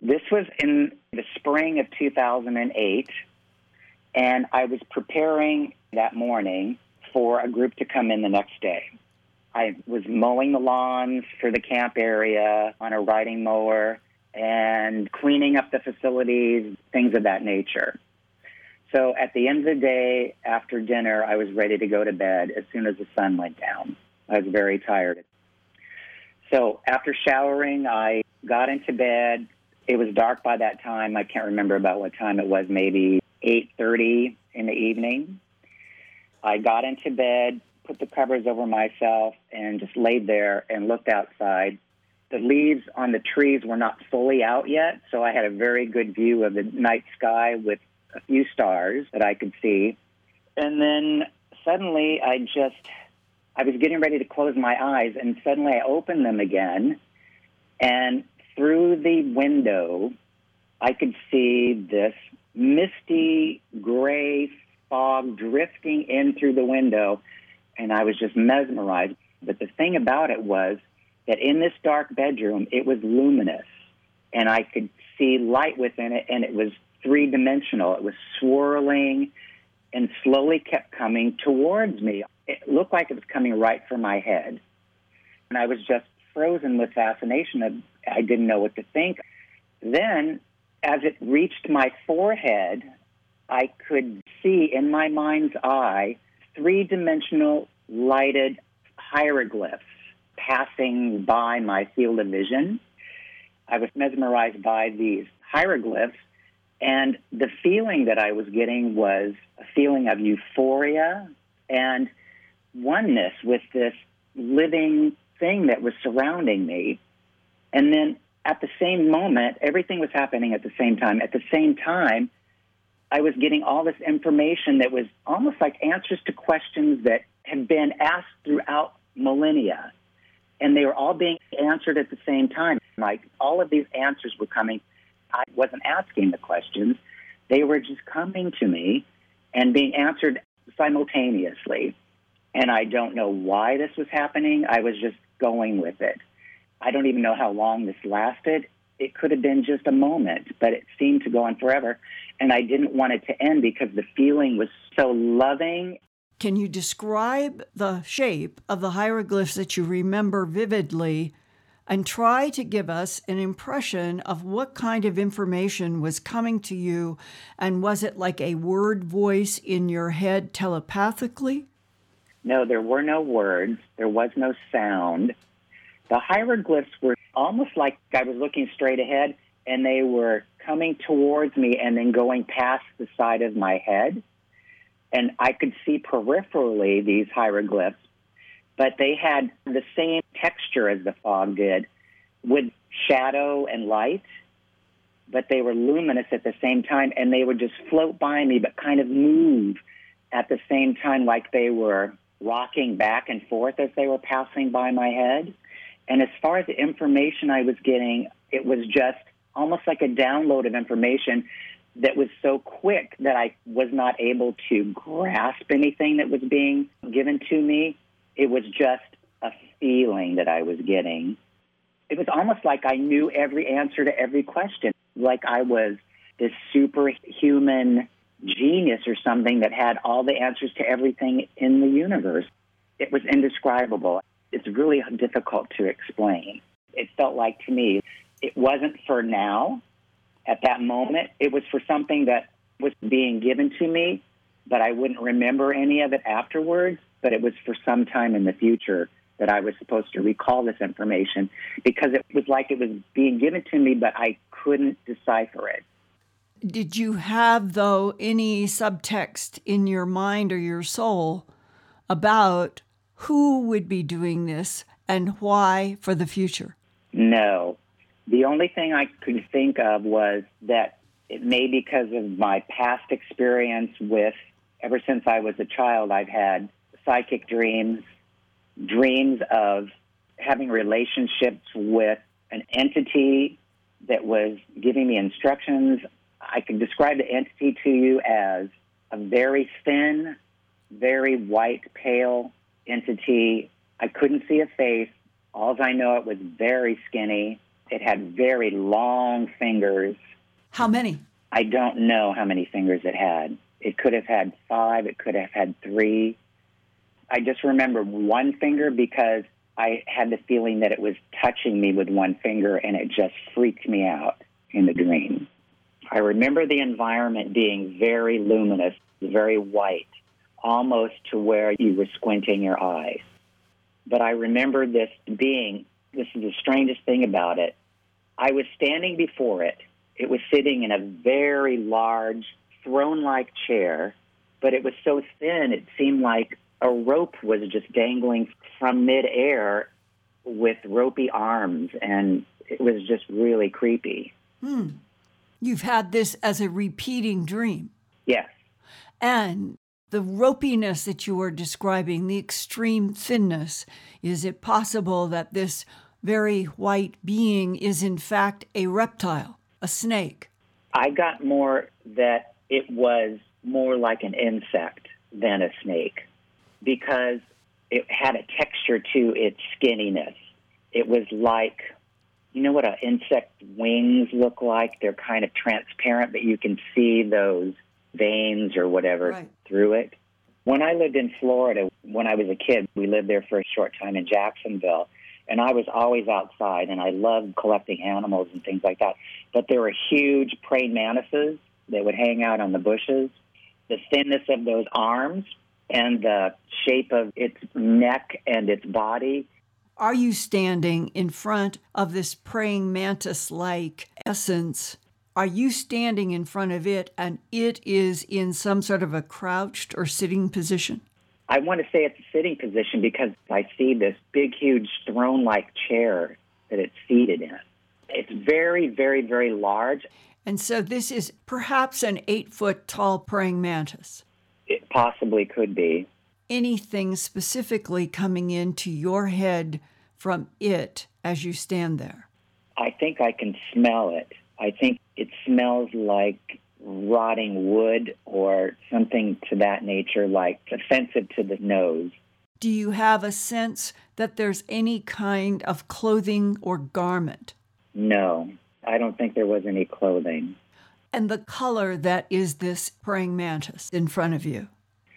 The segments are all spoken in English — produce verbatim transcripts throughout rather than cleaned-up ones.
This was in the spring of two thousand eight, and I was preparing that morning for a group to come in the next day. I was mowing the lawns for the camp area on a riding mower and cleaning up the facilities, things of that nature. So at the end of the day, after dinner, I was ready to go to bed as soon as the sun went down. I was very tired. So after showering, I got into bed. It was dark by that time. I can't remember about what time it was, maybe eight thirty in the evening. I got into bed, put the covers over myself, and just laid there and looked outside. The leaves on the trees were not fully out yet, so I had a very good view of the night sky with a few stars that I could see. And then suddenly I just, I was getting ready to close my eyes, and suddenly I opened them again, and through the window, I could see this misty gray fog drifting in through the window, and I was just mesmerized. But the thing about it was that in this dark bedroom, it was luminous, and I could see light within it, and it was three-dimensional. It was swirling and slowly kept coming towards me. It looked like it was coming right for my head. And I was just frozen with fascination. I didn't know what to think. Then, as it reached my forehead, I could see in my mind's eye three-dimensional lighted hieroglyphs passing by my field of vision. I was mesmerized by these hieroglyphs, and the feeling that I was getting was a feeling of euphoria and oneness with this living thing that was surrounding me. And then at the same moment, everything was happening at the same time. At the same time, I was getting all this information that was almost like answers to questions that had been asked throughout millennia. And they were all being answered at the same time. Like, all of these answers were coming. I wasn't asking the questions. They were just coming to me and being answered simultaneously. And I don't know why this was happening. I was just going with it. I don't even know how long this lasted. It could have been just a moment, but it seemed to go on forever. And I didn't want it to end because the feeling was so loving. Can you describe the shape of the hieroglyphs that you remember vividly and try to give us an impression of what kind of information was coming to you? And was it like a word voice in your head telepathically? No, there were no words. There was no sound. The hieroglyphs were almost like I was looking straight ahead, and they were coming towards me and then going past the side of my head. And I could see peripherally these hieroglyphs, but they had the same texture as the fog did, with shadow and light, but they were luminous at the same time, and they would just float by me but kind of move at the same time, like they were rocking back and forth as they were passing by my head. And as far as the information I was getting, it was just almost like a download of information that was so quick that I was not able to grasp anything that was being given to me. It was just a feeling that I was getting. It was almost like I knew every answer to every question, like I was this superhuman genius or something that had all the answers to everything in the universe. It was indescribable. It's really difficult to explain. It felt like, to me, it wasn't for now, at that moment. It was for something that was being given to me, but I wouldn't remember any of it afterwards. But it was for some time in the future that I was supposed to recall this information, because it was like it was being given to me, but I couldn't decipher it. Did you have, though, any subtext in your mind or your soul about who would be doing this and why for the future? No. The only thing I could think of was that it may be because of my past experience with, ever since I was a child, I've had psychic dreams, dreams of having relationships with an entity that was giving me instructions. I can describe the entity to you as a very thin, very white, pale entity. I couldn't see a face. All I know, it was very skinny, It had very long fingers. How many? I don't know how many fingers it had. It could have had five. It could have had three. I just remember one finger because I had the feeling that it was touching me with one finger, and it just freaked me out in the dream. I remember the environment being very luminous, very white, almost to where you were squinting your eyes. But I remember this being, this is the strangest thing about it. I was standing before it. It was sitting in a very large, throne-like chair, but it was so thin it seemed like a rope was just dangling from midair with ropey arms, and it was just really creepy. Hmm. You've had this as a repeating dream. Yes. And the ropiness that you are describing, the extreme thinness, is it possible that this very white being is in fact a reptile, a snake? I got more that it was more like an insect than a snake because it had a texture to its skinniness. It was like, you know what an insect wings look like? They're kind of transparent, but you can see those veins or whatever right. through it. When I lived in Florida, when I was a kid, we lived there for a short time in Jacksonville, and I was always outside, and I loved collecting animals and things like that. But there were huge praying mantises that would hang out on the bushes. The thinness of those arms and the shape of its neck and its body. Are you standing in front of this praying mantis-like essence? Are you standing in front of it and it is in some sort of a crouched or sitting position? I want to say it's a sitting position because I see this big, huge throne-like chair that it's seated in. It's very, very, very large. And so this is perhaps an eight-foot tall praying mantis. It possibly could be. Anything specifically coming into your head from it as you stand there? I think I can smell it. I think it smells like rotting wood or something to that nature, like offensive to the nose. Do you have a sense that there's any kind of clothing or garment? No, I don't think there was any clothing. And the color that is this praying mantis in front of you?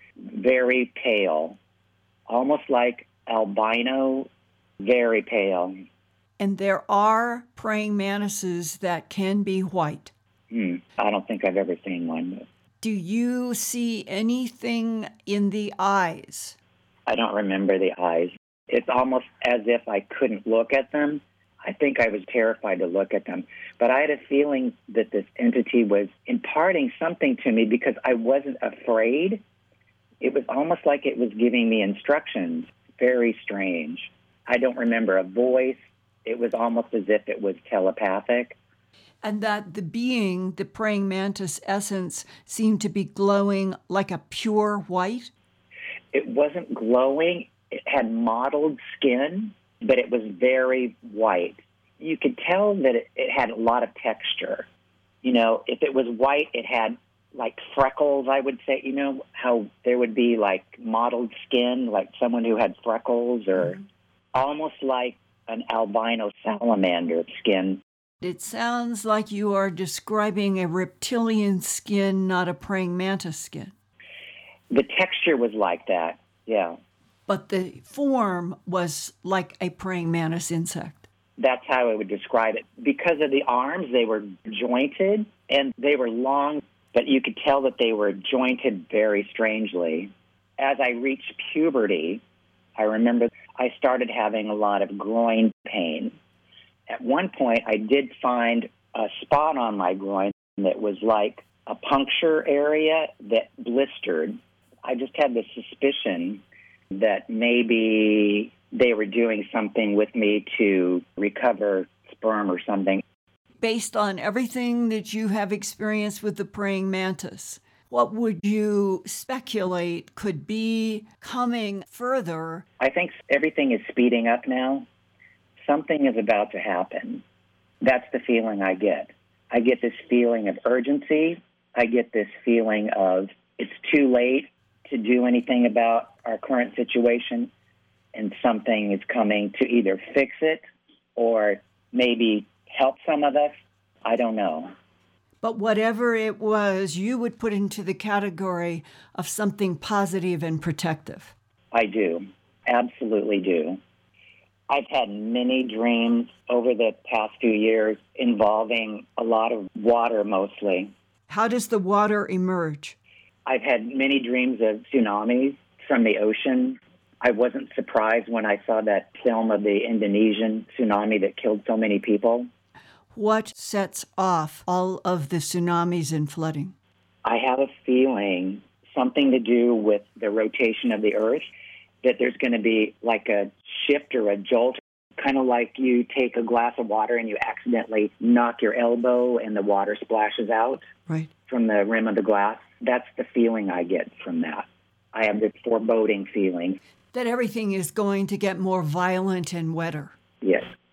Very pale, almost like albino, very pale. And there are praying mantises that can be white. Hmm. I don't think I've ever seen one. Do you see anything in the eyes? I don't remember the eyes. It's almost as if I couldn't look at them. I think I was terrified to look at them. But I had a feeling that this entity was imparting something to me because I wasn't afraid. It was almost like it was giving me instructions. Very strange. I don't remember a voice. It was almost as if it was telepathic. And that the being, the praying mantis essence, seemed to be glowing like a pure white? It wasn't glowing. It had mottled skin, but it was very white. You could tell that it, it had a lot of texture. You know, if it was white, it had like freckles, I would say. You know, how there would be like mottled skin, like someone who had freckles, or mm-hmm. almost like an albino salamander skin. It sounds like you are describing a reptilian skin, not a praying mantis skin. The texture was like that, yeah. But the form was like a praying mantis insect. That's how I would describe it. Because of the arms, they were jointed, and they were long, but you could tell that they were jointed very strangely. As I reached puberty, I remember I started having a lot of groin pain. At one point, I did find a spot on my groin that was like a puncture area that blistered. I just had the suspicion that maybe they were doing something with me to recover sperm or something. Based on everything that you have experienced with the praying mantis, what would you speculate could be coming further? I think everything is speeding up now. Something is about to happen. That's the feeling I get. I get this feeling of urgency. I get this feeling of it's too late to do anything about our current situation, and something is coming to either fix it or maybe help some of us? I don't know. But whatever it was, you would put into the category of something positive and protective. I do. Absolutely do. I've had many dreams over the past few years involving a lot of water mostly. How does the water emerge? I've had many dreams of tsunamis from the ocean. I wasn't surprised when I saw that film of the Indonesian tsunami that killed so many people. What sets off all of the tsunamis and flooding? I have a feeling something to do with the rotation of the earth, that there's going to be like a shift or a jolt, kind of like you take a glass of water and you accidentally knock your elbow and the water splashes out right. from the rim of the glass. That's the feeling I get from that. I have this foreboding feeling. That everything is going to get more violent and wetter. Yes.